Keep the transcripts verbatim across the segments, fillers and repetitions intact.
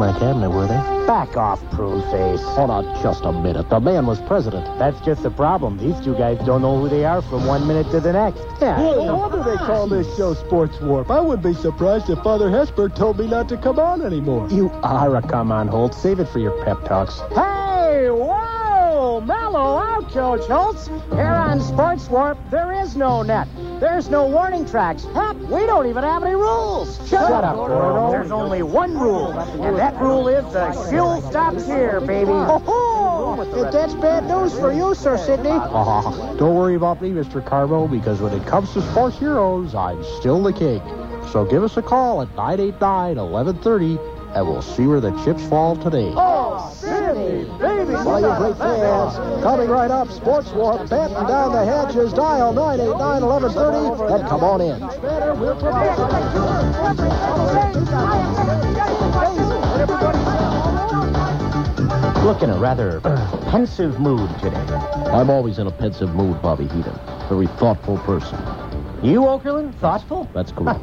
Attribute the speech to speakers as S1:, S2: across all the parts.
S1: my cabinet, were they?
S2: Back off, prune face.
S1: Hold on just a minute. The man was president.
S2: That's just the problem. These two guys don't know who they are from one minute to the next.
S1: Yeah.
S3: No wonder they call this show Sports Warp. I wouldn't be surprised if Father Hesper told me not to come on anymore.
S1: You are a come-on, Holt. Save it for your pep talks.
S2: Hey, whoa! Mellow out, Joe Schultz. Here on Sports Warp, there is no net. There's no warning tracks. Heck, we don't even have any rules. Shut,
S1: Shut up, Gordo.
S2: There's only one rule, and that rule is the shill stops here, baby.
S4: Oh, if that's bad news for you, Sir Sidney.
S1: Uh, don't worry about me, Mister Carbo, because when it comes to sports heroes, I'm still the king. So give us a call at nine eight nine, eleven thirty, and we'll see where the chips fall today.
S2: Oh, Sidney, baby.
S3: Well, you great fans, coming right up, Sports Warp, batten down the hatches, dial nine eight nine, eleven thirty, and come on in.
S2: Look in a rather pensive mood today.
S1: I'm always in a pensive mood, Bobby Heenan. Very thoughtful person.
S2: You, Okerlund? Thoughtful?
S1: That's correct.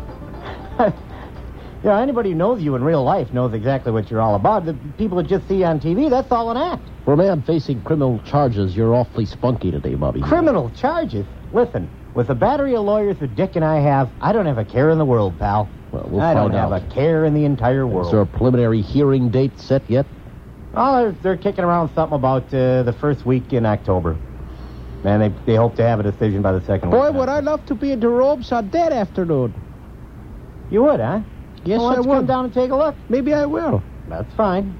S2: You know, anybody who knows you in real life knows exactly what you're all about. The people that just see you on T V, that's all an act.
S1: For a man facing criminal charges, you're awfully spunky today, Bobby.
S2: Criminal charges? Listen, with the battery of lawyers that Dick and I have, I don't have a care in the world, pal.
S1: Well, we'll
S2: I
S1: find
S2: don't
S1: out.
S2: have a care in the entire world.
S1: Is there a preliminary hearing date set yet?
S2: Oh, they're, they're kicking around something about uh, the first week in October. Man, they they hope to have a decision by the second week.
S4: Boy, would I love to be in the robes on that afternoon.
S2: You would, huh?
S4: Yes,
S2: well,
S4: I
S2: let's
S4: would.
S2: come down and take a look.
S4: Maybe I will.
S2: That's fine.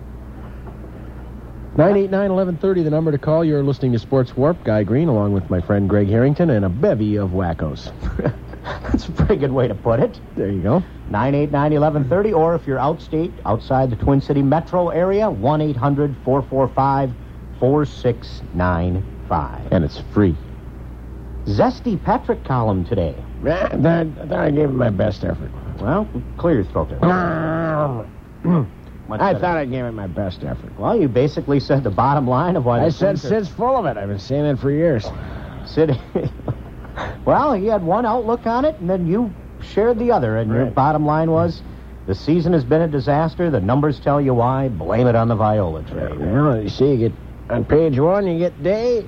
S1: nine eight nine, eleven thirty, the number to call. You're listening to Sports Warp. Guy Green, along with my friend Greg Harrington, and a bevy of wackos.
S2: That's a pretty good way to put it.
S1: There you go.
S2: nine eight nine, eleven thirty, or if you're outstate, outside the Twin City metro area, one eight hundred, four four five, four six nine five.
S1: And it's free.
S2: Zesty Patrick column today.
S1: That, that I gave it my best effort.
S2: Well, clear your throat there.
S1: I
S2: Much better.
S1: thought I gave it my best effort.
S2: Well, you basically said the bottom line of why...
S1: I
S2: the
S1: said
S2: Twins are-
S1: Sid's full of it. I've been saying it for years.
S2: Sid... Well, he had one outlook on it, and then you shared the other, and your
S1: Right.
S2: bottom line was, the season has been a disaster, the numbers tell you why, blame it on the Viola trade.
S1: Well, you see, you get on page one, you get day.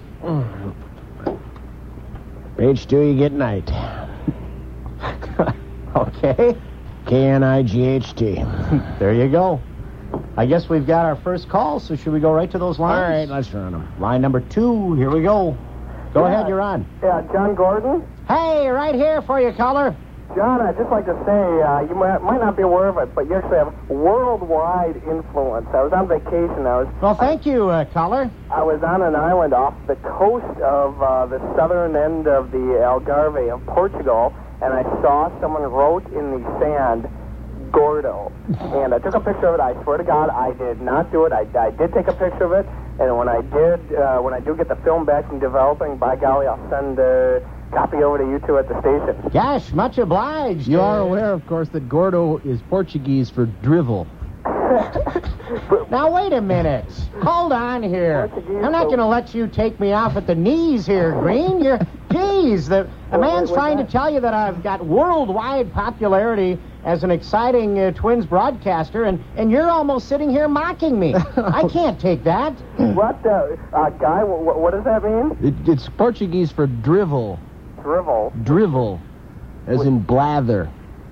S1: Page two, you get night.
S2: Okay.
S1: K N I G H T.
S2: There you go. I guess we've got our first call, so should we go right to those
S1: All
S2: lines?
S1: right, let's run them.
S2: Line number two, here we go. Go
S5: Yeah.
S2: ahead, you're on.
S5: Yeah, John Gordon.
S2: Hey, right here for you, caller.
S5: John, I'd just like to say, uh, you might, might not be aware of it, but you actually have worldwide influence. I was on vacation. I was
S2: Well, thank you, uh, caller.
S5: I was on an island off the coast of uh, the southern end of the Algarve of Portugal, and I saw someone wrote in the sand, Gordo. And I took a picture of it. I swear to God, I did not do it. I, I did take a picture of it, and when I did, uh, when I do get the film back and developing, by golly, I'll send a copy over to you two at the station.
S2: Gosh, much obliged.
S1: You are aware, of course, that Gordo is Portuguese for drivel.
S2: Now, wait a minute. Hold on here.
S5: Portuguese,
S2: I'm not
S5: so-
S2: going to let you take me off at the knees here, Green. You're, geez, the, the
S5: Wait,
S2: man's
S5: wait, wait,
S2: trying to
S5: what?
S2: tell you that I've got worldwide popularity as an exciting uh, Twins broadcaster, and, and you're almost sitting here mocking me. I can't take that.
S5: What, uh, uh, Guy, what, what does that mean?
S1: It, it's Portuguese for drivel.
S5: Drivel.
S1: Drivel. As in blather.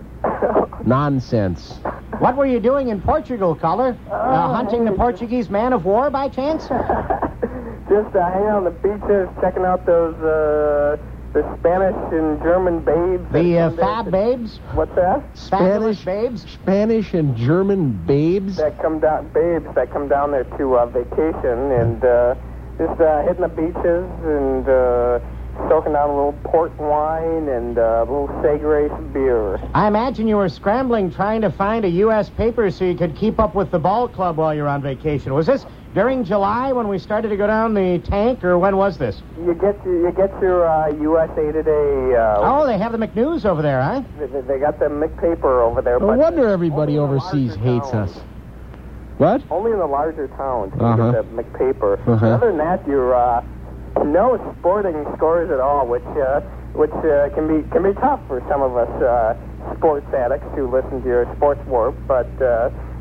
S1: Nonsense.
S2: What were you doing in Portugal, caller? Uh, hunting the Portuguese man of war, by chance?
S5: Just uh, hanging out on the beaches, checking out those, uh, the Spanish and German babes. that
S2: The uh,
S5: come down
S2: fab
S5: to-
S2: babes?
S5: What's that?
S2: Fabulous
S1: Spanish
S2: babes?
S1: Spanish and German babes.
S5: That come down, babes that come down there to uh, vacation and uh, just uh, hitting the beaches and uh, soaking down a little port wine and uh, a little Segre's beer.
S2: I imagine you were scrambling trying to find a U S paper so you could keep up with the ball club while you're on vacation. Was this during July when we started to go down the tank, or when was this?
S5: You get your, you get your uh, U S A Today. Uh,
S2: Oh, they have the McNews over there, huh?
S5: they, they got the McPaper over there.
S1: No
S5: but
S1: wonder everybody
S5: only in the
S1: overseas
S5: larger
S1: hates
S5: towns.
S1: us. What?
S5: Only in the larger towns can
S1: Uh-huh.
S5: you get the McPaper.
S1: Uh-huh.
S5: Other than that, you're uh, no sporting scores at all, which uh, which uh, can be can be tough for some of us uh, sports addicts who listen to your Sports Warp. But uh,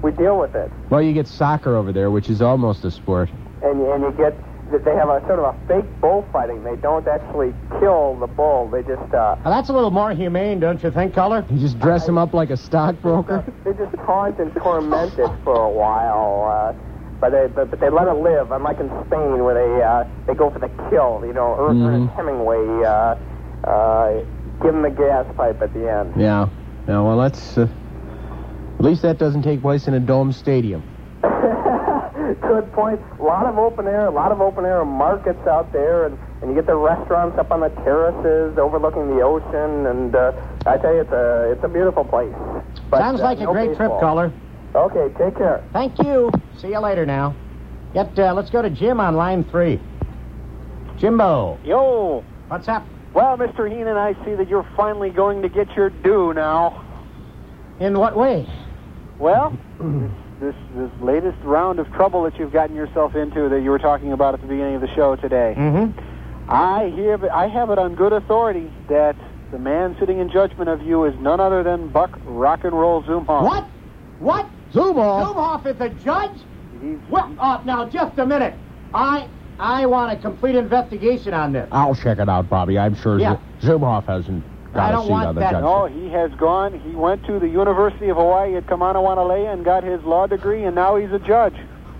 S5: we deal with it.
S6: Well, you get soccer over there, which is almost a sport.
S5: And, and you get, they have a sort of a fake bullfighting. They don't actually kill the bull. They just, uh...
S2: Now, that's a little more humane, don't you think, Color?
S6: You just dress him up like a stockbroker?
S5: They just taunt and torment it for a while, uh... But they, but, but they let it live, unlike in Spain, where they uh, they go for the kill. You know, Ernest
S6: Mm-hmm.
S5: Hemingway, uh, uh, give him the gas pipe at the end.
S6: Yeah. Yeah, well, that's... Uh, at least that doesn't take place in a domed stadium.
S5: Good point. A lot of open air, a lot of open air markets out there, and, and you get the restaurants up on the terraces overlooking the ocean, and uh, I tell you, it's a it's a beautiful place. But,
S2: Sounds like
S5: uh,
S2: a
S5: no
S2: great
S5: baseball.
S2: trip, Color.
S5: Okay, take care.
S2: Thank you. See you later now. Get, uh, let's go to Jim on line three. Jimbo,
S7: Yo.
S2: what's up?
S7: Well, Mister Heenan, I see that you're finally going to get your due now.
S2: In what way?
S7: Well, this this latest round of trouble that you've gotten yourself into that you were talking about at the beginning of the show today.
S2: Mm-hmm.
S7: I hear, I have it on good authority that the man sitting in judgment of you is none other than Buck Rock and Roll Zumhoff.
S2: What? What?
S6: Zumhoff?
S2: Zumhoff is the judge?
S7: He's,
S2: Well, uh, now, just a minute. I I want a complete investigation on this.
S1: I'll check it out, Bobby. I'm sure
S2: Yeah.
S1: Z- Zumhoff hasn't got
S2: I
S1: a
S2: don't
S1: seat
S2: want
S1: on the
S2: that.
S1: judge.
S7: no, he has gone. He went to the University of Hawaii at Kamanawanalee and got his law degree, and now he's a judge.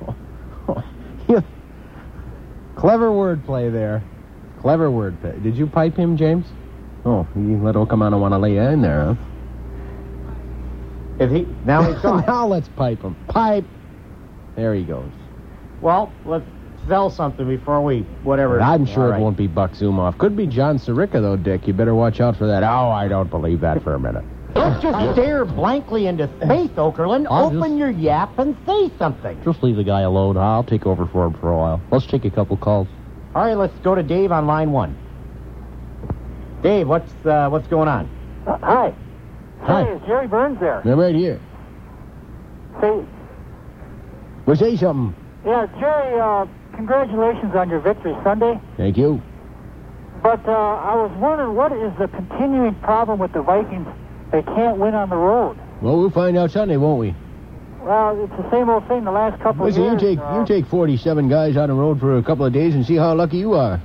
S6: Clever wordplay there. Clever wordplay. Did you pipe him, James? Oh, you let Okamana want to lay in there, huh?
S2: If he now he's gone.
S6: Now let's pipe him. Pipe. There he goes.
S2: Well, let's sell something before we whatever.
S6: I'm sure
S2: All
S6: it
S2: right.
S6: won't be Buck Zumhoff. Could be John Sirica, though, Dick. You better watch out for that.
S1: Oh, I don't believe that for a minute.
S2: Don't just stare blankly into space, Okerlund.
S1: I'll
S2: Open
S1: just-
S2: your yap and say something.
S1: Just leave the guy alone. I'll take over for him for a while. Let's take a couple calls.
S2: All right, let's go to Dave on line one. Dave, what's uh, what's going on?
S7: Uh, hi.
S6: Hi.
S7: Hey, is Jerry Burns there?
S6: I'm right here.
S7: Say,
S6: Well, say something.
S7: yeah, Jerry, uh, congratulations on your victory Sunday.
S6: Thank you.
S7: But uh, I was wondering, what is the continuing problem with the Vikings? They can't win on the road.
S6: Well, we'll find out Sunday, won't we?
S7: Well, it's the same old thing the last couple
S6: Listen,
S7: of
S6: you
S7: years.
S6: take
S7: uh,
S6: you take forty-seven guys on the road for a couple of days and see how lucky you are.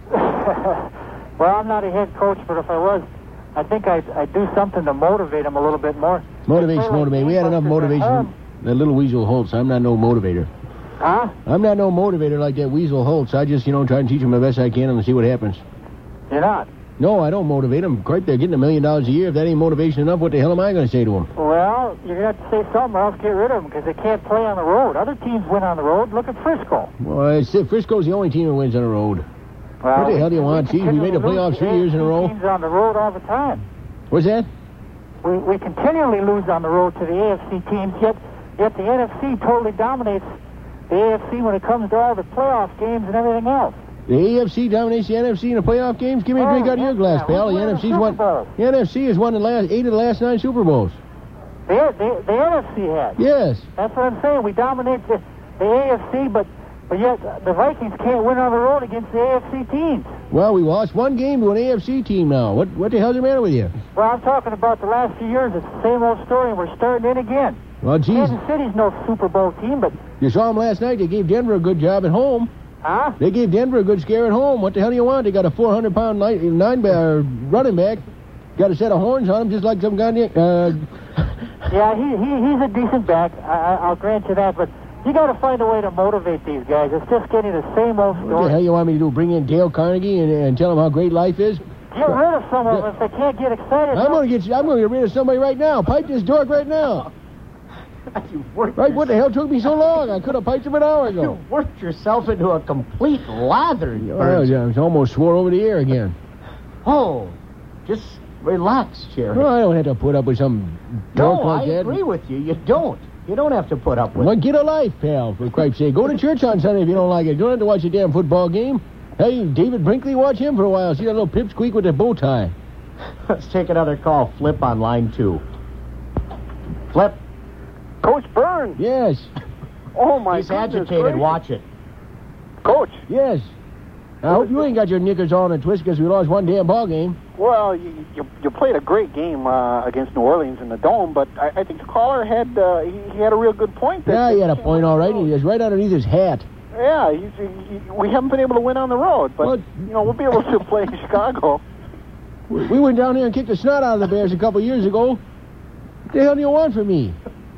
S7: Well, I'm not a head coach, but if I was, I think I'd, I'd do something to motivate them a little bit more.
S6: Motivation,
S7: They play like
S6: motivate. We had enough
S7: gangbusters at
S6: motivation
S7: home.
S6: from that little Weasel Holtz. I'm not no motivator.
S7: Huh?
S6: I'm not no motivator like that Weasel Holtz. I just, you know, try and teach them the best I can and see what happens.
S7: You're not?
S6: No, I don't motivate them. Cripe, they're getting a million dollars a year. If that ain't motivation enough, what the hell am I going to say to them?
S7: Well, you're going to have to say something or else get rid of them because they can't play on the road. Other teams win on the road. Look at Frisco.
S6: Well, it's, Frisco's the only team that wins on the road.
S7: Well,
S6: What the hell do you want? Gee, we made the
S7: continually
S6: playoffs
S7: lose
S6: three
S7: to
S6: years in a
S7: A F C
S6: row.
S7: Teams on the road all the time.
S6: What's that?
S7: We we continually lose on the road to the A F C teams, yet yet the N F C totally dominates the A F C when it comes to all the playoff games and everything else.
S6: The A F C dominates the N F C in the playoff games? Give me a drink
S7: Oh,
S6: out of your
S7: heck
S6: glass,
S7: yeah.
S6: pal.
S7: Who's
S6: The
S7: winning
S6: N F C's
S7: the
S6: won.
S7: Super Bowl?
S6: The N F C has won the last eight of the last nine Super Bowls.
S7: The, the, the N F C has.
S6: Yes.
S7: That's what I'm saying. We dominate the, the A F C, but, but yet the Vikings can't win on the road against the A F C teams.
S6: Well, we lost one game to an A F C team now. What what the hell's the matter with you?
S7: Well, I'm talking about the last few years. It's the same old story, and we're starting in again.
S6: Well, geez,
S7: Kansas City's no Super Bowl team, but,
S6: you saw them last night. They gave Denver a good job at home.
S7: huh?
S6: They gave Denver a good scare at home. What the hell do you want? They got a four hundred pound nine, nine bar running back. Got a set of horns on him just like some goddamn... Uh,
S7: Yeah, he, he he's a decent back. I, I, I'll grant you that, but you got to find a way to motivate these guys. It's just getting the same old
S6: what the
S7: story.
S6: hell you want me to do? Bring in Dale Carnegie and, and tell him how great life is?
S7: Get rid of some of them if they can't get excited.
S6: I'm going to get I'm going to get rid of somebody right now. Pipe this dork right now.
S2: You worked,
S6: Right? What the hell took me so long? I could have piped him an hour
S2: you
S6: ago.
S2: worked yourself into a complete lather. you
S6: Oh,
S2: birds.
S6: yeah, I almost swore over the air again.
S2: Oh, just relax, Jerry.
S6: Well, I don't have to put up with some dork
S2: no,
S6: like
S2: I
S6: that.
S2: agree with you. You don't. You don't have to put up with
S6: Well,
S2: it.
S6: get a life, pal, for Christ's sake. Go to church on Sunday if you don't like it. You don't have to watch a damn football game. Hey, David Brinkley, watch him for a while. See that little pipsqueak with the bow tie.
S2: Let's take another call. Flip on line two. Flip.
S7: Coach Burns.
S6: Yes,
S7: Oh my
S2: He's
S7: goodness
S2: agitated.
S7: gracious.
S2: Watch it.
S7: Coach,
S6: yes. I hope you ain't got your knickers on and twist because we lost one damn ball game.
S8: Well, you, you, you played a great game uh, against New Orleans in the Dome, but I, I think the caller had uh, he, he had a real good point. That
S6: Yeah, he had a point, all right. He was right underneath his hat.
S8: Yeah, he's, he, he, we haven't been able to win on the road, but,
S6: What?
S8: you know, we'll be able to play in Chicago.
S6: We we went down there and kicked the snot out of the Bears a couple years ago. What the hell do you want from me?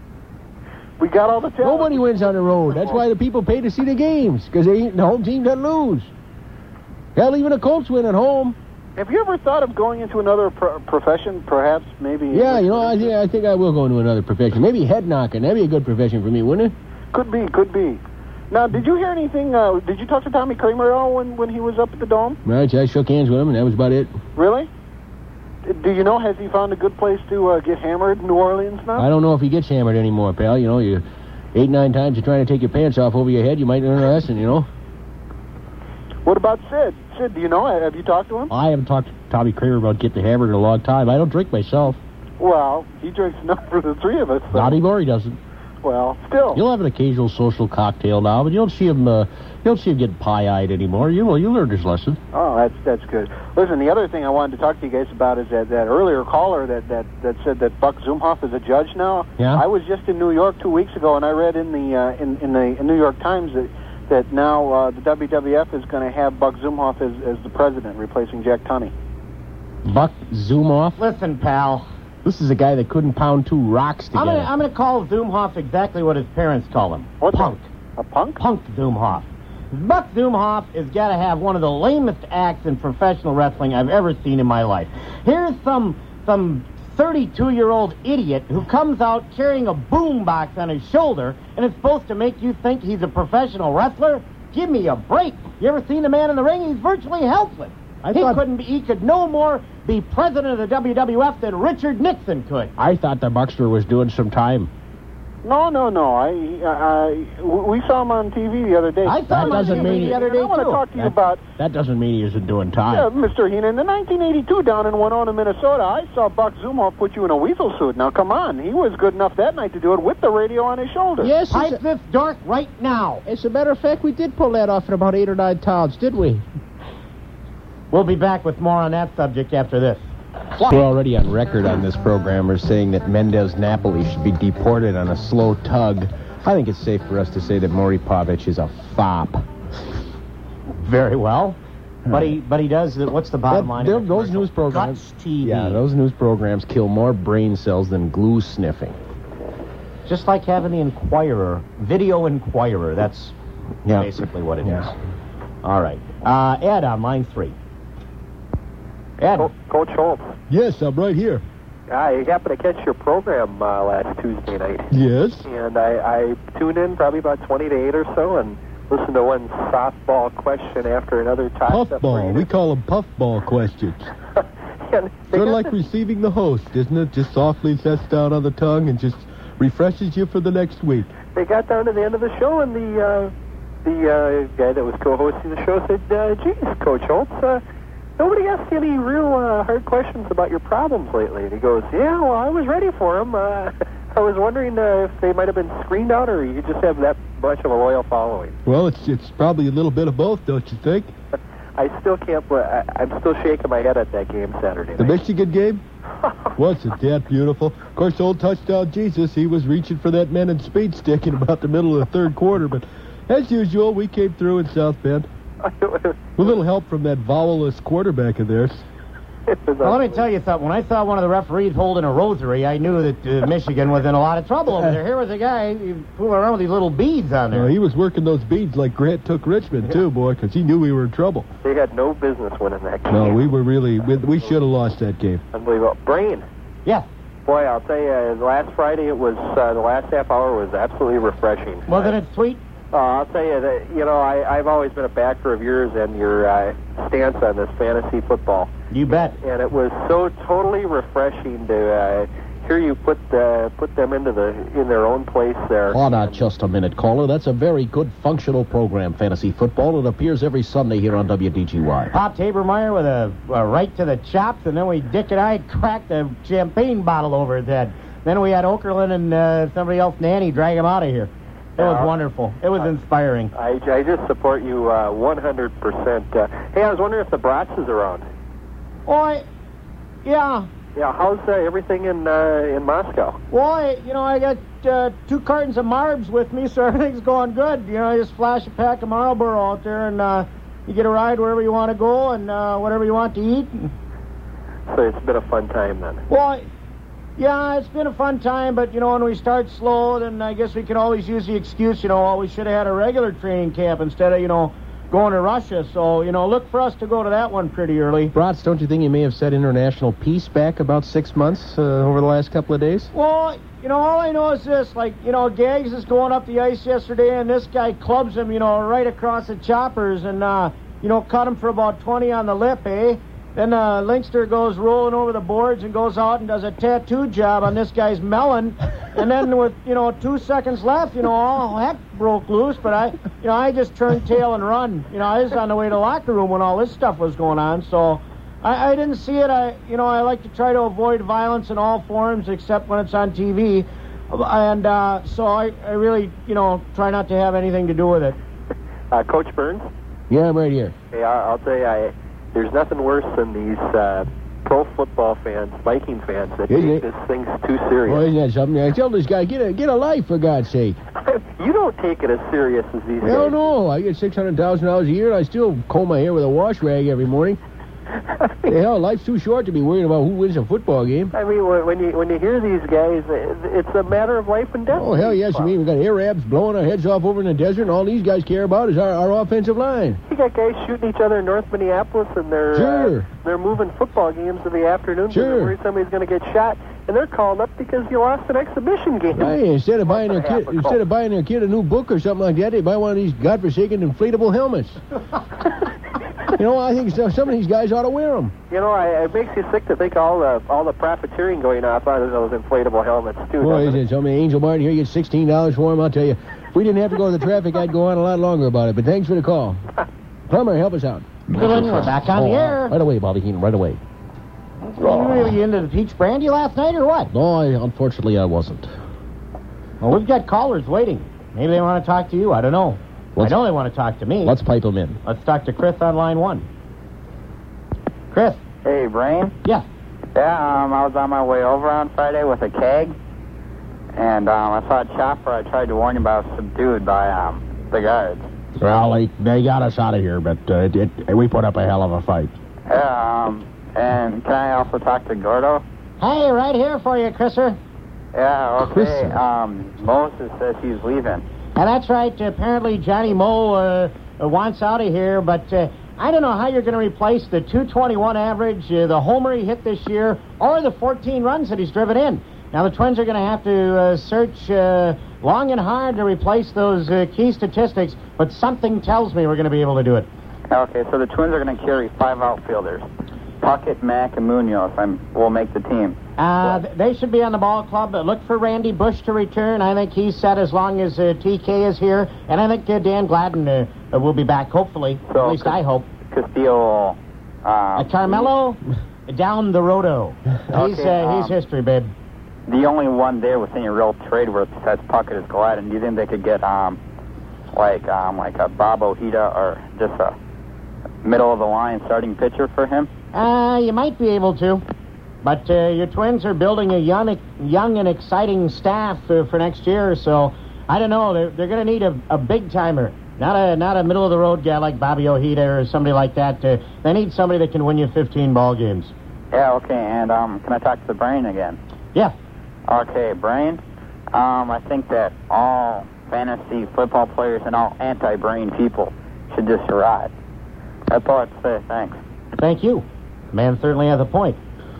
S8: We got all the talent.
S6: Nobody wins on the road. That's why the people pay to see the games, because they the home team doesn't lose. Hell, even the Colts win at home.
S8: Have you ever thought of going into another pro- profession, perhaps, maybe?
S6: Yeah, you know, I think, I think I will go into another profession. Maybe head knocking. That'd be a good profession for me, wouldn't it?
S8: Could be, could be. Now, did you hear anything, uh, did you talk to Tommy Kramer at all when, when he was up at the Dome?
S6: Right, I shook hands with him, and that was about it.
S8: Really? Do you know, has he found a good place to uh, get hammered in New Orleans now?
S6: I don't know if he gets hammered anymore, pal. You know, you eight, nine times you're trying to take your pants off over your head, you might learn a lesson, you know?
S8: What about Sid? Sid, do you know? Have you talked to him?
S6: I haven't talked to Tommy Kramer about getting hammered in a long time. I don't drink myself.
S8: Well, he drinks enough for the three of us. So.
S6: Not anymore, he doesn't.
S8: Well, still.
S6: You'll have an occasional social cocktail now, but you don't see him, uh, you don't see him getting pie-eyed anymore. You will, you learned his lesson.
S8: Oh, that's that's good. Listen, the other thing I wanted to talk to you guys about is that, that earlier caller that, that, that said that Buck Zumhoff is a judge now.
S6: Yeah?
S8: I was just in New York two weeks ago, and I read in the uh, in, in the New York Times that that now uh, the W W F is going to have Buck Zumhoff as, as the president, replacing Jack Tunney.
S6: Buck Zumhoff?
S2: Listen, pal.
S6: This is a guy that couldn't pound two rocks together.
S2: I'm gonna, I'm gonna call Zumhoff exactly what his parents call him.
S8: What's
S2: Punk.
S8: A punk?
S2: Punk Zumhoff. Buck Zumhoff has got to have one of the lamest acts in professional wrestling I've ever seen in my life. Here's some some thirty-two-year-old idiot who comes out carrying a boombox on his shoulder and is supposed to make you think he's a professional wrestler? Give me a break. You ever seen the man in the ring? He's virtually helpless.
S6: I
S2: he
S6: thought-
S2: couldn't be, he could no more be president of the W W F than Richard Nixon could.
S6: I thought the Buckster was doing some time.
S8: No, no, no. I, I, we saw him on T V the other day.
S2: I saw
S6: That
S2: him on
S6: doesn't
S2: T V
S6: mean
S2: the other day,
S8: I want to
S2: too.
S8: talk to you
S6: That-
S8: about
S6: That doesn't mean he isn't doing time.
S8: Yeah, Mister Heenan, in nineteen eighty-two down in Winona, Minnesota, I saw Buck Zumhoff put you in a weasel suit. Now, come on. He was good enough that night to do it with the radio on his shoulder.
S6: Yes,
S2: Pipe this dork right now.
S6: as a matter of fact, we did pull that off in about eight or nine towns, did we?
S2: We'll be back with more on that subject after this.
S9: We're already on record on this program as saying that Mendez Napoli should be deported on a slow tug. I think it's safe for us to say that Maury Povich is a fop.
S2: Very well. But he but he does, the, what's the bottom
S9: That-
S2: line?
S9: they're-
S2: of that
S9: those
S2: commercial?
S9: news programs-
S2: Guts T V.
S9: Yeah, those news programs kill more brain cells than glue sniffing.
S2: Just like having the Inquirer, Video Inquirer. That's
S9: Yeah.
S2: basically what it is.
S9: Yeah.
S2: All right. Uh, Ed on line three. Ed.
S5: Co- Coach Schultz,
S6: Yes, I'm right here.
S5: I happened to catch your program uh, last Tuesday night,
S6: Yes?
S5: and I, I tuned in probably about twenty to eight or so and listened to one softball question after another.
S6: Puffball. We call them puffball questions.
S5: And they
S6: Sort of
S5: got
S6: like
S5: this-
S6: receiving the host, isn't it? Just softly sets down on the tongue and just refreshes you for the next week.
S5: they got down to the end of the show, and the uh, the uh, guy that was co-hosting the show said, uh, geez, Coach Holtz, uh, nobody asked you any real uh, hard questions about your problems lately. And he goes, yeah, well, I was ready for them. Uh, I was wondering uh, if they might have been screened out, or you just have that much of a loyal following.
S6: Well, it's it's probably a little bit of both, don't you think?
S5: I still can't, I, I'm still shaking my head at that game Saturday
S6: The
S5: night.
S6: Michigan game? Wasn't that beautiful? Of course, old touchdown Jesus, he was reaching for that man in speed stick in about the middle of the third quarter, but as usual, we came through in South Bend. With a little help from that vowelless quarterback of theirs.
S2: Well, let me tell you something. When I saw one of the referees holding a rosary, I knew that uh, Michigan was in a lot of trouble over there. Here was a guy fooling around with these little beads on there.
S6: Uh, he was working those beads like Grant took Richmond, too, boy, because he knew we were in trouble.
S5: They had no business winning that game.
S6: No, we were really, we, we should have lost that game.
S5: Unbelievable. Brain.
S2: Yes.
S5: Boy, I'll tell you, last Friday it was, uh, the last half hour was absolutely refreshing.
S2: Wasn't it sweet?
S5: Uh, I'll tell you that, you know, I, I've always been a backer of yours and your uh, stance on this fantasy football.
S2: You bet.
S5: And it was so totally refreshing to uh, hear you put uh, put them into the in their own place there.
S1: Hold on just a minute, caller. That's a very good functional program, Fantasy Football. It appears every Sunday here on W D G Y.
S2: Pop Tabermeyer with a, a right to the chops, and then we, Dick and I, cracked a champagne bottle over his head. Then we had Okerlund and uh, somebody else, Nanny, drag him out of here. It was wonderful. It was inspiring.
S10: I, I just support you uh, one hundred percent. Uh, hey, I was wondering if the Bratz is around.
S2: Boy, yeah.
S10: Yeah, how's uh, everything in uh, in Moscow?
S2: Boy, you know, I got uh, two cartons of Marbs with me, so everything's going good. You know, I just flash a pack of Marlboro out there, and uh, you get a ride wherever you want to go and uh, whatever you want to eat.
S10: So it's been a fun time then.
S2: Well, yeah, it's been a fun time, but, you know, when we start slow, then I guess we can always use the excuse, you know, well, we should have had a regular training camp instead of, you know, going to Russia. So, you know, look for us to go to that one pretty early.
S9: Bratz, don't you think you may have set international peace back about six months uh, over the last couple of days?
S2: Well, you know, all I know is this, like, you know, Gags is going up the ice yesterday, and this guy clubs him, you know, right across the choppers and, uh, you know, cut him for about twenty on the lip, eh? Then uh, Linkster goes rolling over the boards and goes out and does a tattoo job on this guy's melon. And then with, you know, two seconds left, you know, all heck broke loose. But I, you know, I just turned tail and run. You know, I was on the way to the locker room when all this stuff was going on. So I, I didn't see it. I, you know, I like to try to avoid violence in all forms except when it's on T V. And uh, so I, I really, you know, try not to have anything to do with it.
S10: Uh, Coach Burns?
S9: Yeah, I'm right here.
S10: Hey, I, I'll tell you, I... There's nothing worse than these uh, pro football fans, Viking fans, that
S9: Isn't
S10: take
S9: it?
S10: this thing too serious.
S9: Oh, isn't that something? I tell this guy, get a get a life, for God's sake.
S10: You don't take it as serious as these guys.
S9: Hell no. I get six hundred thousand dollars a year, and I still comb my hair with a wash rag every morning. The hell, life's too short to be worried about who wins a football game.
S10: I mean, when you when you hear these guys, it's a matter of life and death.
S9: Oh, hell yes. You mean we got Arabs blowing our heads off over in the desert, and all these guys care about is our, our offensive line.
S10: You got guys shooting each other in North Minneapolis, and they're
S9: Sure.
S10: uh, they're moving football games to the afternoon because
S9: Sure.
S10: they're worried somebody's going to get shot, and they're called up because you lost an exhibition game.
S9: Hey, instead of buying their
S10: Half
S9: kid,
S10: a
S9: instead of buying their kid a new book or something like that, they buy one of these godforsaken inflatable helmets. You know, I think so, some of these guys ought to wear them.
S10: You know, I, it makes you sick to think all the all the profiteering going off out of those inflatable helmets too.
S9: Boy,
S10: doesn't
S9: is
S10: it?
S9: it something? Angel Martin here gets sixteen dollars for him. I'll tell you, if we didn't have to go to the traffic, I'd go on a lot longer about it. But thanks for the call. Plumber, help us out.
S2: Good, we're back on
S9: Oh,
S2: the air.
S9: Right away, Bobby Heenan, right away.
S2: Were you into the peach brandy last night or what?
S9: No, I, unfortunately, I wasn't.
S2: Well, we've got callers waiting. Maybe they want to talk to you. I don't know.
S9: Let's-
S2: I know they want to talk to me.
S9: Let's pipe them in.
S2: Let's talk to Chris on line one. Chris.
S11: Hey, Brain?
S2: Yeah.
S11: Yeah, um, I was on my way over on Friday with a keg, and um, I saw a chopper. I tried to warn you, but I was subdued by um, the guards.
S9: Well, they, they got us out of here, but uh, it, it, we put up a hell of a fight.
S11: Yeah, um, and can I also talk to Gordo?
S2: Hey, right here for you, Chriser.
S11: Yeah, okay.
S9: Chriser.
S11: Um, Moses says he's leaving.
S2: And that's right. Apparently, Johnny Moe uh, wants out of here, but uh, I don't know how you're going to replace the two twenty-one average, uh, the homer he hit this year, or the fourteen runs that he's driven in. Now, the Twins are going to have to uh, search uh, long and hard to replace those uh, key statistics, but something tells me we're going to be able to do it.
S11: Okay, so the Twins are going to carry five outfielders. Puckett, Mack, and Munoz I'm, will make the team.
S2: Uh, th- they should be on the ball club. Uh, look for Randy Bush to return. I think he's set as long as uh, T K is here. And I think uh, Dan Gladden uh, will be back, hopefully.
S11: So
S2: At least
S11: Cas-
S2: I hope.
S11: Castillo. Uh,
S2: Uh, Carmelo, down the roado. He's,
S11: Okay,
S2: uh, he's
S11: um,
S2: history, babe.
S11: The only one there with any real trade worth besides Puckett is Gladden. Do you think they could get um, like um, like a Bob Ojeda or just a middle of the line starting pitcher for him?
S2: Uh, you might be able to. But uh, your Twins are building a young, young and exciting staff uh, for next year, so I don't know. They're, they're going to need a, a big-timer. Not a not a middle-of-the-road guy like Bobby Ojeda or somebody like that. Uh, they need somebody that can win you fifteen ball games.
S11: Yeah, okay, and um, can I talk to the Brain again?
S2: Yeah.
S11: Okay, Brain, um, I think that all fantasy football players and all anti-brain people should just ride. That's all I have to say. Thanks.
S2: Thank you. Man certainly has a point.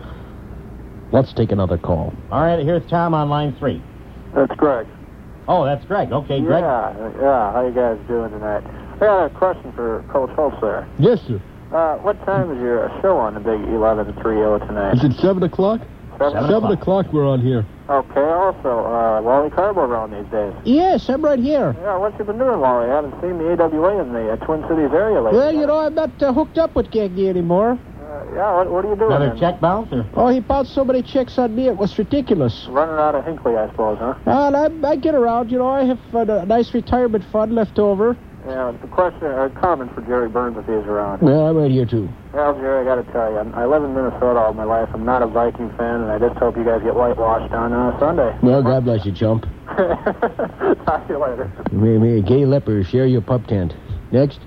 S9: Let's take another call.
S2: All right, here's Tom on line three.
S10: That's Greg.
S2: Oh, that's Greg. Okay, Greg.
S10: Yeah, yeah. How you guys doing tonight? I got a question for Coach Holtz there.
S6: Yes, sir.
S10: Uh, what time is your show on the Big eleven three oh tonight?
S6: Is it seven o'clock?
S10: Seven
S6: Seven
S2: o'clock.
S6: o'clock we're on here.
S10: Okay, also, uh, Wally Carbo around these days.
S3: Yes, I'm right here.
S10: Yeah, what's you been doing, Wally? I haven't seen the A W A in the uh, Twin Cities area lately.
S3: Well, you know, I'm not uh, hooked up with Gagny anymore.
S10: Uh,
S8: Yeah, what, what are you doing?
S2: Another
S8: then?
S2: check bounce? Or?
S3: Oh, he bounced so many checks on me, it was ridiculous.
S8: Running out of Hinckley, I suppose, huh?
S3: Well, I, I get around, you know, I have uh, a nice retirement fund left over.
S8: Yeah, it's a question, a comment for Jerry Burns if he's around.
S3: Well, I'm right here, too.
S8: Well, Jerry, I got to tell you, I'm, I live in Minnesota all my life. I'm not a Viking fan, and I just hope you guys get whitewashed on uh, Sunday.
S3: Well, God bless you, chump.
S8: Talk to you later.
S3: Me, me, gay leper, share your pup tent. Next.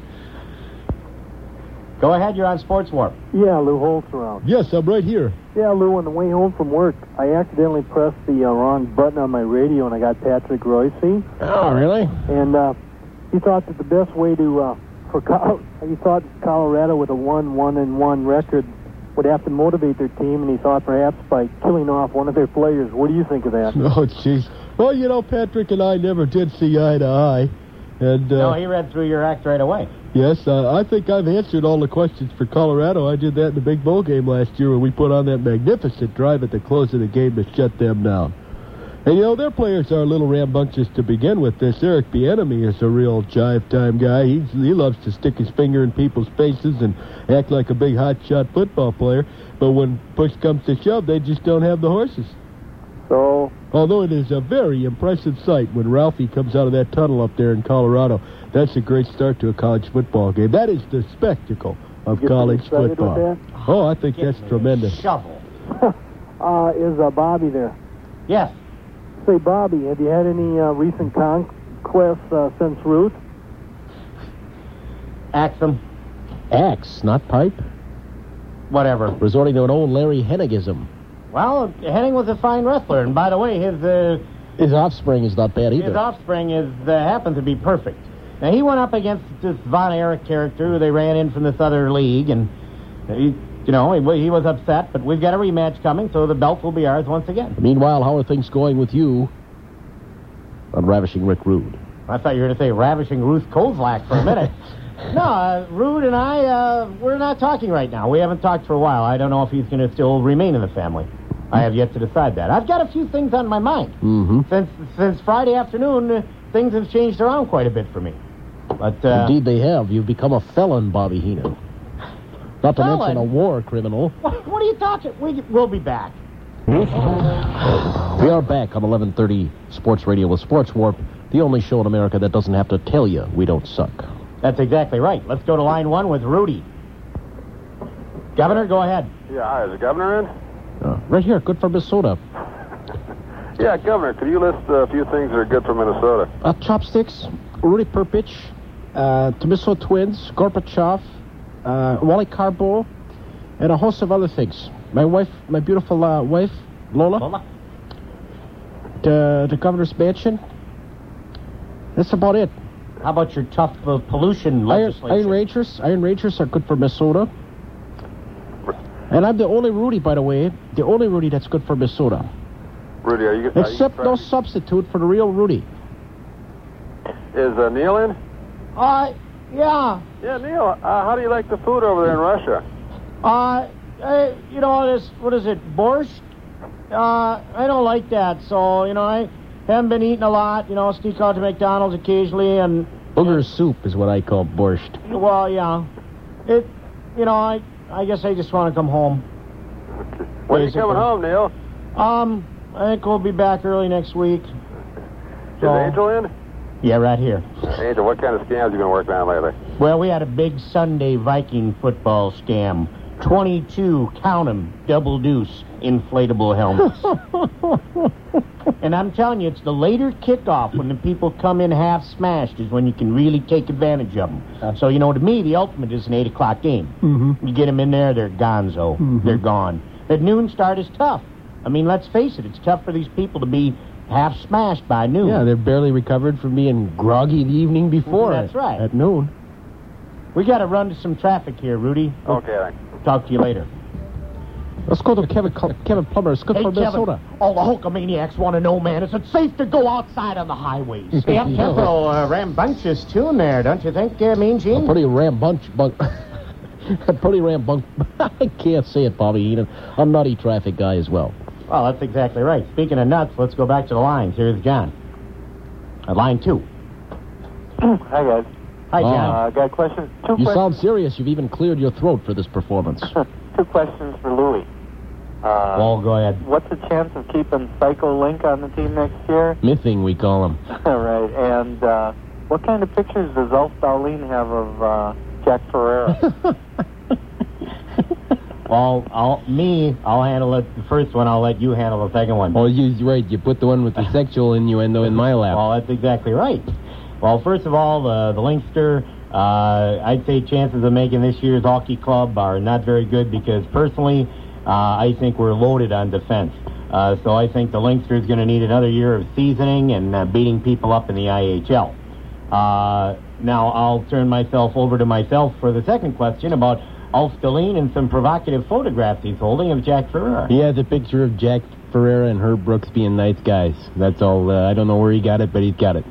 S2: Go ahead, you're on Sports Warp.
S12: Yeah, Lou Holt's around.
S6: Yes, I'm right here.
S12: Yeah, Lou, on the way home from work, I accidentally pressed the uh, wrong button on my radio, and I got Patrick Royce.
S3: Oh, really?
S12: And uh, he thought that the best way to, uh, for Col- he thought Colorado with a one, one, and one record would have to motivate their team, and he thought perhaps by killing off one of their players. What do you think of that?
S6: Oh, jeez. Well, you know, Patrick and I never did see eye to eye. And, uh,
S2: no, he read through your act right away.
S6: Yes, uh, I think I've answered all the questions for Colorado. I did that in the big bowl game last year when we put on that magnificent drive at the close of the game to shut them down. And, you know, their players are a little rambunctious to begin with. This Eric Bieniemy is a real jive-time guy. He's, he loves to stick his finger in people's faces and act like a big hot-shot football player. But when push comes to shove, they just don't have the horses.
S12: So...
S6: Although it is a very impressive sight when Ralphie comes out of that tunnel up there in Colorado. That's a great start to a college football game. That is the spectacle of college football. Oh, I think that's tremendous.
S2: Shovel.
S12: uh, is uh, Bobby there?
S2: Yes.
S12: Say, Bobby, have you had any uh, recent conquests uh, since Ruth?
S2: Axe them.
S3: Axe, not pipe?
S2: Whatever.
S3: Resorting to an old Larry Hennigism.
S2: Well, Henning was a fine wrestler, and by the way, his uh,
S3: his offspring is not bad either.
S2: His offspring is uh, happens to be perfect. Now he went up against this Von Erich character who they ran in from this other league, and he, you know, he, he was upset. But we've got a rematch coming, so the belt will be ours once again.
S3: Meanwhile, how are things going with you on Ravishing Rick Rude?
S2: I thought you were going to say Ravishing Ruth Kozlak for a minute. No, uh, Rude and I, uh, we're not talking right now. We haven't talked for a while. I don't know if he's going to still remain in the family. I have yet to decide that. I've got a few things on my mind.
S3: Mm-hmm.
S2: Since since Friday afternoon, uh, things have changed around quite a bit for me. But uh,
S3: Indeed they have. You've become a felon, Bobby Heenan. Not to
S2: felon?
S3: mention a war criminal.
S2: What, what are you talking? We, we'll be back.
S3: We are back on eleven thirty Sports Radio with Sports Warp, the only show in America that doesn't have to tell you we don't suck.
S2: That's exactly right. Let's go to line one with Rudy. Governor, go ahead.
S13: Yeah, hi. Is the governor in?
S3: Uh, right here, good for Minnesota.
S13: Yeah, Governor, could you list a few things that are good for Minnesota?
S3: Uh, chopsticks, Rudy Perpich, uh, Tomiso Twins, Gorbachev, uh, Wally Carbo, and a host of other things. My wife, my beautiful uh, wife, Lola.
S2: Lola.
S3: The, the governor's mansion. That's about it.
S2: How about your tough uh, pollution
S3: Iron,
S2: legislation?
S3: Iron Rangers. Iron Rangers are good for Minnesota. And I'm the only Rudy, by the way, the only Rudy that's good for Minnesota.
S13: Rudy, are you... Are
S3: Except
S13: you
S3: no substitute for the real Rudy.
S13: Is uh, Neil in?
S2: Uh, yeah.
S13: Yeah, Neil, uh, how do you like the food over there in Russia?
S2: Uh, uh, you know, this, what is it, borscht? Uh, I don't like that, so, you know, I haven't been eating a lot, you know, sneak out to McDonald's occasionally, and...
S3: Booger soup is what I call borscht.
S2: Well, yeah. It, you know, I... I guess I just want to come home.
S13: When are you coming home, Neil?
S2: Um, I think we'll be back early next week.
S13: Is Angel in?
S2: Yeah, right here.
S13: Angel, what kind of scams you been working on lately?
S2: Well, we had a big Sunday Viking football scam. twenty-two, count 'em, double deuce, inflatable helmets. And I'm telling you, it's the later kickoff when the people come in half smashed is when you can really take advantage of them. So, you know, to me, the ultimate is an eight o'clock game.
S3: Mm-hmm.
S2: You get them in there, they're gonzo.
S3: Mm-hmm.
S2: They're gone. At noon start is tough. I mean, let's face it, it's tough for these people to be half smashed by noon.
S3: Yeah, they're barely recovered from being groggy the evening before.
S2: That's right.
S3: At noon.
S2: We got to run to some traffic here, Rudy.
S13: We'll okay.
S2: Talk to you later.
S3: Let's go to Kevin Kevin Plummer. It's good
S2: hey,
S3: for
S2: Kevin,
S3: Minnesota.
S2: All the Hulkamaniacs want to know, man, is it safe to go outside on the highways? Yeah, tempo, uh, rambunctious tune there, don't you think, uh, Mean Gene?
S3: A pretty rambunch... Bunk, a pretty rambunch... I can't say it, Bobby Heenan. I'm a nutty traffic guy as well.
S2: Well, that's exactly right. Speaking of nuts, let's go back to the lines. Here's John. At line two.
S12: Hi, guys.
S2: Hi, John.
S12: Uh, got a question. Two
S3: you
S12: questions.
S3: sound serious. You've even cleared your throat for this performance.
S12: two questions for Louie. Uh,
S2: Well, go ahead.
S12: What's the chance of keeping Psycho Link on the team next year?
S9: Mything, we call him.
S12: All right. And uh, what kind of pictures does Ulf Dowleen have of uh, Jack Ferrera?
S2: Well, I'll, me, I'll handle it. The first one, I'll let you handle the second one.
S9: Oh, you're right. You put the one with the sexual innuendo in my lap.
S2: Well, that's exactly right. Well, first of all, the, the Linkster, uh, I'd say chances of making this year's hockey club are not very good because, personally, uh, I think we're loaded on defense. Uh, so I think the Linkster is going to need another year of seasoning and uh, beating people up in the I H L. Uh, now, I'll turn myself over to myself for the second question about Ulf Dowleen and some provocative photographs he's holding of Jack Ferrera.
S9: He has a picture of Jack Ferrera and Herb Brooks being nice guys. That's all. Uh, I don't know where he got it, but he's got it.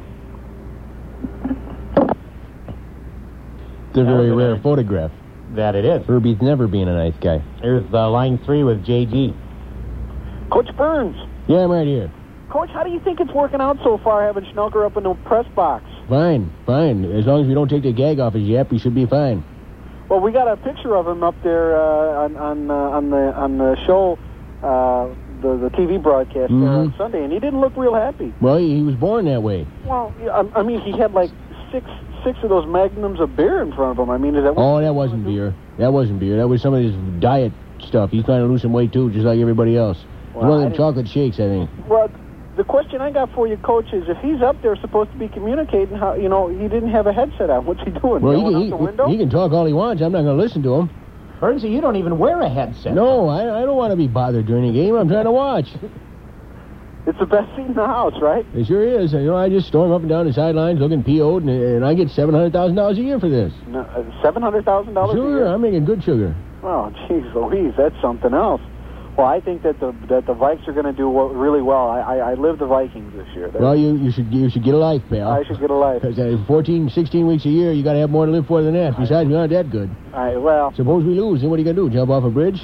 S9: It's a very rare photograph.
S2: That it is.
S9: Herbie's never been a nice guy.
S2: Here's uh, line three with J G.
S8: Coach Burns.
S9: Yeah, I'm right here.
S8: Coach, how do you think it's working out so far having Schnelker up in the press box?
S9: Fine, fine. As long as we don't take the gag off his yap, he should be fine.
S8: Well, we got a picture of him up there uh, on on, uh, on the on the show, uh, the the T V broadcast
S9: Mhm.
S8: there on Sunday, and he didn't look real happy.
S9: Well, he, he was born that way.
S8: Well, yeah, I, I mean, he had like six six of those magnums of beer in front of him. I mean, is that? What
S9: Oh, that wasn't beer. That wasn't beer. That was some of his diet stuff. He's trying to lose some weight too, just like everybody else.
S8: Well,
S9: One of
S8: I
S9: them
S8: didn't-
S9: chocolate shakes, I think.
S8: Well, the question I got for you, Coach, is if he's up there supposed to be communicating, how you know he didn't have a headset on? What's he doing?
S9: Well,
S8: Yelling
S9: he,
S8: out
S9: he,
S8: the window?
S9: he can talk all he wants. I'm not going to listen to him.
S2: Burnsy, you don't even wear a headset.
S9: No, I, I don't want to be bothered during the game. I'm trying to watch.
S8: It's the best seat in the house, right?
S9: It sure is. You know, I just storm up and down the sidelines looking P O'd, and, and I get seven hundred thousand dollars a year for this.
S8: No, uh, seven hundred thousand dollars.
S9: Sure, I'm making good sugar.
S8: Oh, jeez Louise, that's something else. Well, I think that the that the Vikes are going to do wo- really well. I, I I live the Vikings this year. They're-
S9: Well, you, you should you should get a life, pal.
S8: I should get a life.
S9: Because uh, fourteen, sixteen weeks a year, you got to have more to live for than that. Besides, we aren't that good.
S8: I, well,
S9: Suppose we lose, then what are you going to do, jump off a bridge?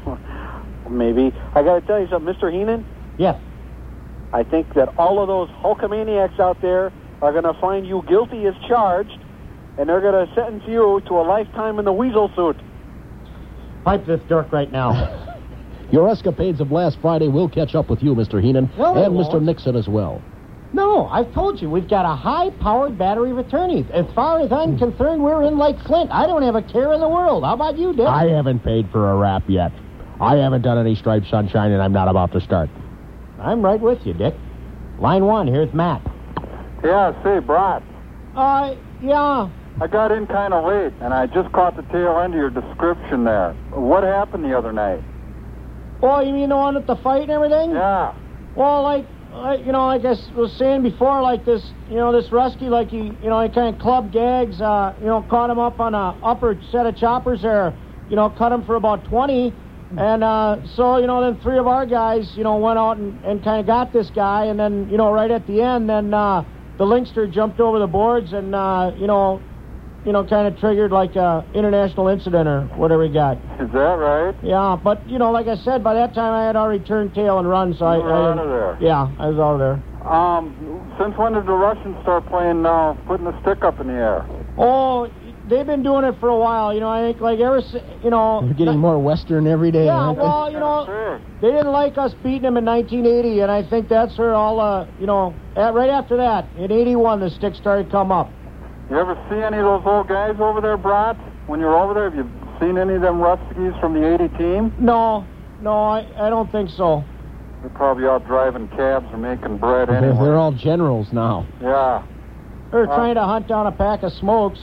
S8: maybe. I got to tell you something, Mister Heenan.
S2: Yes.
S8: I think that all of those Hulkamaniacs out there are going to find you guilty as charged, and they're going to sentence you to a lifetime in the weasel suit.
S2: Pipe this Dirk right now.
S3: Your escapades of last Friday will catch up with you, Mister Heenan,
S2: No, they
S3: and Mister
S2: won't.
S3: Nixon as well.
S2: No, I've told you, we've got a high-powered battery of attorneys. As far as I'm concerned, we're in like Flint. I don't have a care in the world. How about you, Dick?
S3: I haven't paid for a rap yet. I haven't done any striped sunshine, and I'm not about to start.
S2: I'm right with you, Dick. Line one, here's Matt.
S14: Yeah, say, Brad.
S2: Uh, yeah.
S14: I got in kind of late, and I just caught the tail end of your description there. What happened the other night?
S2: Oh, you mean the one at the fight and everything?
S14: Yeah.
S2: Well, like, like you know, like I s- was saying before, like this, you know, this Rusky, like he, you know, he kind of club gags, uh, you know, caught him up on a upper set of choppers there, you know, cut him for about twenty. And uh, so, you know, then three of our guys, you know, went out and, and kind of got this guy. And then, you know, right at the end, then uh, the Linkster jumped over the boards and, uh, you know, you know, kind of triggered like a international incident or whatever he got.
S14: Is that right?
S2: Yeah, but, you know, like I said, by that time I had already turned tail and run, so I...
S14: You were
S2: I
S14: out of there.
S2: Yeah, I was out of there.
S14: Um, since when did the Russians start playing, uh, putting the stick up in the air?
S2: Oh, they've been doing it for a while, you know, I think, like, ever si- you know...
S3: You're getting more Western every day.
S2: Yeah,
S3: aren't they?
S2: well, you know, they didn't like us beating them in nineteen eighty, and I think that's where all, uh, you know, at, right after that, in eighty-one, the stick started to come up.
S14: You ever see any of those old guys over there, Brad? When you're over there, have you seen any of them Ruskies from the eighty team?
S2: No, no, I, I don't think so.
S14: They're probably out driving cabs or making bread
S3: They're,
S14: anyway.
S3: they're all generals now.
S14: Yeah.
S2: They're
S14: Uh,
S2: trying to hunt down a pack of smokes.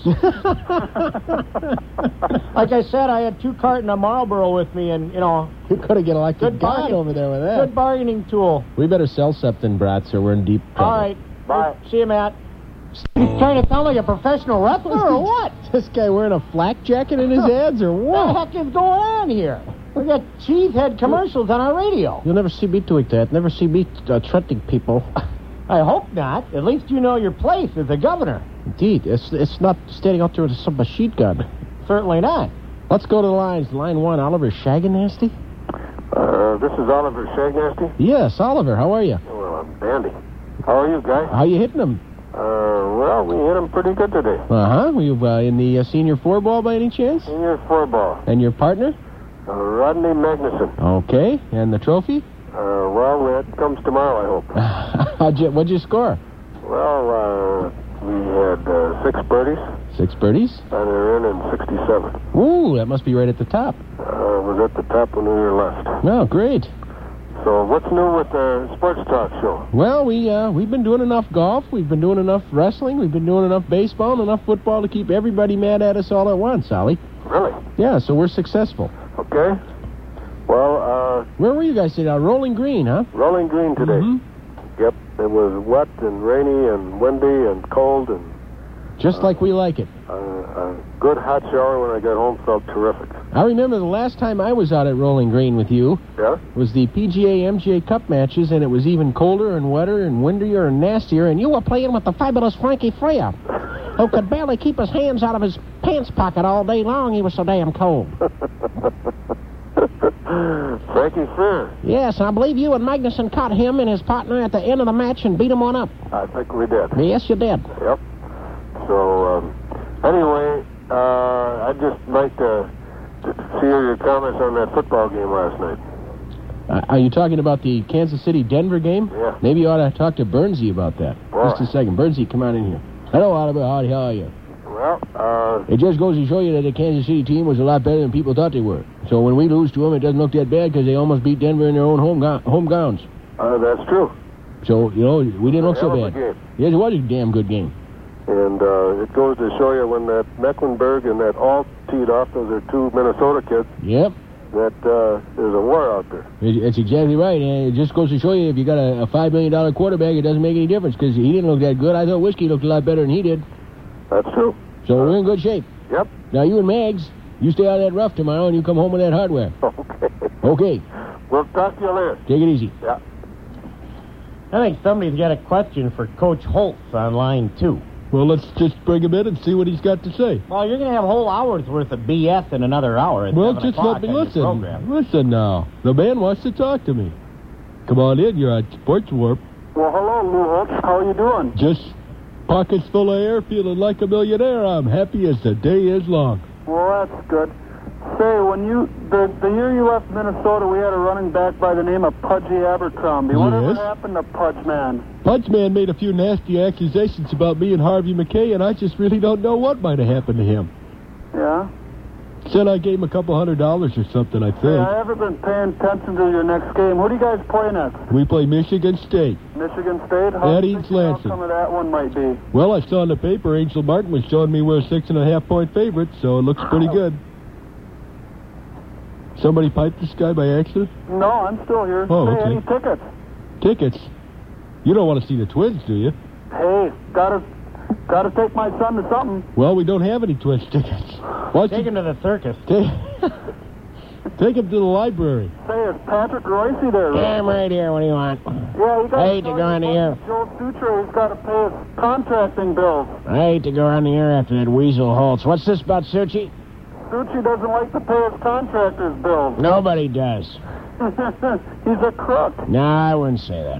S2: Like I said, I had two carton of Marlboro with me, and, you know...
S3: You could have get like a
S2: Good
S3: god
S2: bargain.
S3: over there with that.
S2: Good bargaining tool.
S3: We better sell something, Brat, so we're in deep trouble.
S2: All right. Bye. See you, Matt. You trying to sound like a professional wrestler or what?
S3: This guy wearing a flak jacket in his ads or
S2: What the
S3: what?
S2: heck is going on here? We got cheesehead commercials on our radio.
S3: You'll never see me doing that. Never see me uh, threatening people.
S2: I hope not. At least you know your place as a governor.
S3: Indeed, it's it's not standing out there with some machine gun.
S2: Certainly not.
S3: Let's go to the lines. Line one, Oliver Shaganasty.
S13: Uh, this is Oliver Shagnasty.
S3: Yes, Oliver. How are you?
S13: Well, I'm dandy. How are you, guy?
S3: How you hitting them?
S13: Uh, well, we hit him pretty good today.
S3: Uh huh. Were you uh, in the uh, senior four ball by any chance?
S13: Senior four ball.
S3: And your partner?
S13: Uh, Rodney Magnuson.
S9: Okay, and the trophy?
S13: Uh, well, that comes tomorrow, I hope.
S9: How'd you, what'd you score?
S13: Well, uh, we had uh, six birdies.
S9: Six birdies?
S13: And they're in in sixty-seven.
S9: Ooh, that must be right at the top.
S13: Uh, was at the top when we were left.
S9: Oh, great.
S13: So what's new with the Sports Talk show?
S9: Well, we, uh, we've been doing enough golf. We've been doing enough wrestling. We've been doing enough baseball and enough football to keep everybody mad at us all at once, Ollie.
S13: Really?
S9: Yeah, so we're successful.
S13: Okay. Well, uh...
S9: where were you guys today? Uh, Rolling Green, huh?
S13: Rolling Green today.
S9: Mm-hmm.
S13: Yep. It was wet and rainy and windy and cold and...
S9: Just uh, like we like it.
S13: Uh, a good hot shower when I got home felt terrific.
S9: I remember the last time I was out at Rolling Green with you.
S13: Yeah?
S9: Was the P G A M G A Cup matches, and it was even colder and wetter and windier and nastier, and you were playing with the fabulous Frankie Freya, who could barely keep his hands out of his pants pocket all day long. He was so damn cold.
S13: Frankie Freya?
S9: Yes, I believe you and Magnuson caught him and his partner at the end of the match and beat him one up.
S13: I think we did.
S9: Yes, you did.
S13: Yep. So, um, anyway, uh, I'd just like to, to see your comments on that football game last night.
S9: Uh, are you talking about the Kansas City-Denver game?
S13: Yeah.
S9: Maybe you ought to talk to Bernsey about that.
S13: Why?
S9: Just a second. Bernsey, come on in here. Hello, Oliver. Howdy, how are you?
S13: Well, uh...
S9: It just goes to show you that the Kansas City team was a lot better than people thought they were. So when we lose to them, it doesn't look that bad because they almost beat Denver in their own home, go- home grounds.
S13: Uh, that's true.
S9: So, you know, we didn't look so bad.
S13: Game.
S9: Yes, it was a damn good game.
S13: And uh, it goes to show you when that Mecklenburg and that Alt teed off, those are two Minnesota kids.
S9: Yep.
S13: That uh, there's a war out there.
S9: It's exactly right, and it just goes to show you if you got a, a five million dollars quarterback, it doesn't make any difference because he didn't look that good. I thought Whiskey looked a lot better than he did.
S13: That's true.
S9: So uh, we're in good shape.
S13: Yep.
S9: Now, you and Mags, you stay out of that rough tomorrow and you come home with that hardware.
S13: Okay.
S9: Okay.
S13: We'll talk to you later.
S9: Take it easy.
S13: Yeah.
S2: I think somebody's got a question for Coach Holtz on line two.
S6: Well, let's just bring him in and see what he's got to say.
S2: Well, you're going to have a whole hour's worth of B S in another hour. At
S6: well, just let me listen. Listen now. The man wants to talk to me. Come on in. You're on Sports Warp.
S14: Well, hello, Lou Holtz. How are you doing?
S6: Just pockets full of air, feeling like a millionaire. I'm happy as the day is long.
S14: Well, that's good. Say, when you the the year you left Minnesota, we had a running back by the name of Pudgy Abercrombie.
S6: Yes.
S14: Whatever happened to Pudge Man?
S6: Pudge Man made a few nasty accusations about me and Harvey McKay, and I just really don't know what might have happened to him.
S14: Yeah?
S6: Said I gave him a couple hundred dollars or something, I think.
S14: Hey, I haven't been paying attention to your next game. Who do you guys play next?
S6: We play Michigan State.
S14: Michigan State? How do you think the outcome of that one might be?
S6: Well, I saw in the paper Angel Martin was showing me we're a six and a half point favorite, so it looks pretty good. Somebody piped this guy by accident?
S14: No, I'm still here.
S6: Oh,
S14: hey,
S6: okay.
S14: any tickets?
S6: Tickets? You don't want to see the Twins, do you?
S14: Hey, gotta, gotta take my son to something.
S6: Well, we don't have any Twins tickets. Why
S2: take
S6: you...
S2: him to the circus.
S6: Take... take him to the library.
S14: Say, is Patrick Royce there? Right?
S9: Yeah, I'm right here. What do you want?
S14: Yeah, you got
S9: I hate to go on the air.
S14: Joe Sutra, he's got to pay his contracting bills.
S9: I hate to go on the air after that weasel Holtz. What's this about Suchi?
S14: Suchi doesn't like to pay his contractor's bills.
S9: Nobody does.
S14: He's a crook.
S9: No, I wouldn't say that.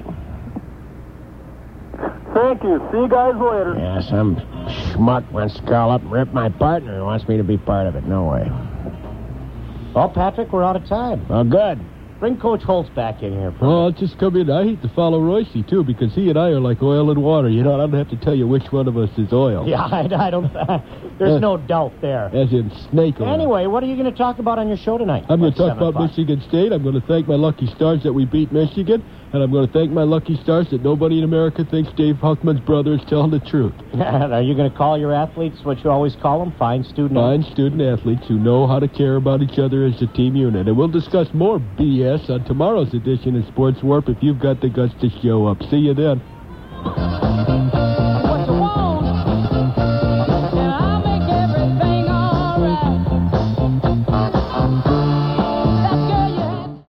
S14: Thank you. See you guys later.
S9: Yeah, some schmuck wants to call up and rip my partner and wants me to be part of it. No way.
S2: Well, Patrick, we're out of time.
S9: Oh, good.
S2: Bring Coach Holtz back in here.
S6: Well, I'll just come in. I hate to follow Royce, too, because he and I are like oil and water. You know, I don't have to tell you which one of us is oil.
S2: Yeah, I, I don't... Uh, there's uh, no doubt there.
S6: As in snake oil.
S2: Anyway, what are you going to talk about on your show tonight?
S6: I'm going to talk about o'clock. Michigan State. I'm going to thank my lucky stars that we beat Michigan. And I'm going to thank my lucky stars that nobody in America thinks Dave Huckman's brother is telling the truth.
S2: Are you going to call your athletes what you always call them? Fine student
S6: Fine student athletes who know how to care about each other as a team unit. And we'll discuss more B S on tomorrow's edition of Sports Warp if you've got the guts to show up. See you then.